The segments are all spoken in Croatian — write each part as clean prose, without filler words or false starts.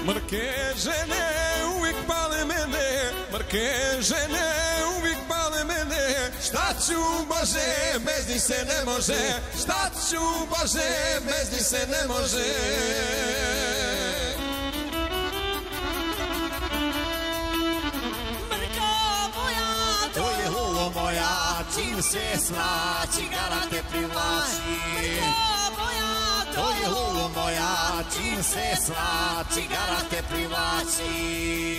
Mrke žene uvijek pale mene, mrke žene uvijek pale mene. Šta ću Bože, bez njih se ne može, šta ću Bože, bez njih se ne može. Moja, čim se sva cigara te privlači. To je lulo moja, čim se sva cigara te privlači.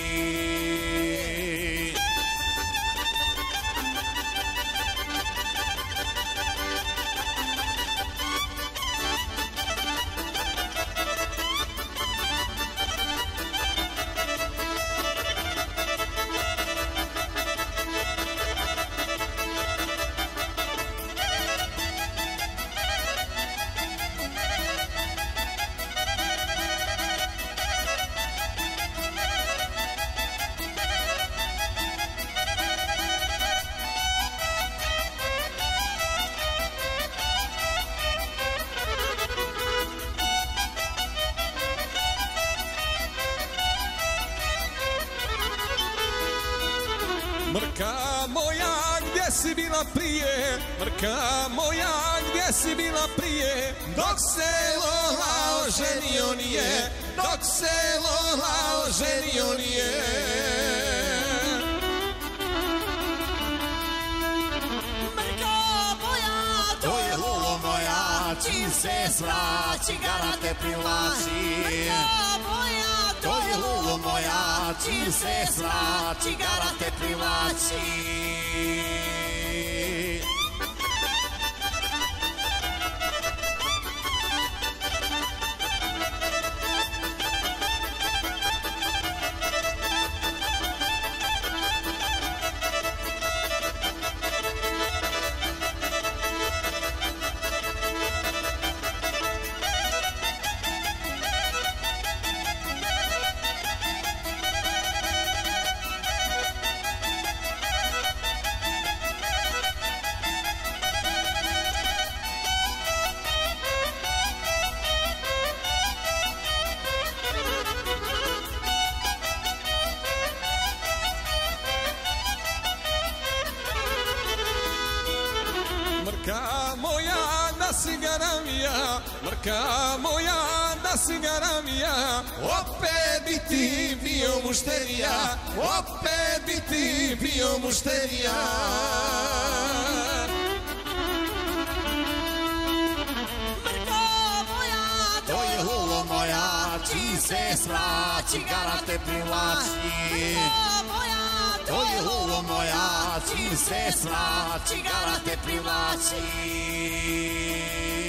Mrka moja, gdje si bila prije? Mrka moja, gdje si bila prije? Dok se Lola oženio nije, dok se Lola oženio nije. Mrka moja, to je lulo moja, čim se sva cigara te privlači. Mrka moja, to je lulo moja, čim se sva cigara te privlači. Mrka moja, da si garamija, mrka moja, da si garamija. Opet bi ti bio mušterija, opet bi ti bio mušterija. Mrka moja, to je lulo moja, čim se sva cigara te privlači. To je lulo moja, čim se sva cigara te privlači.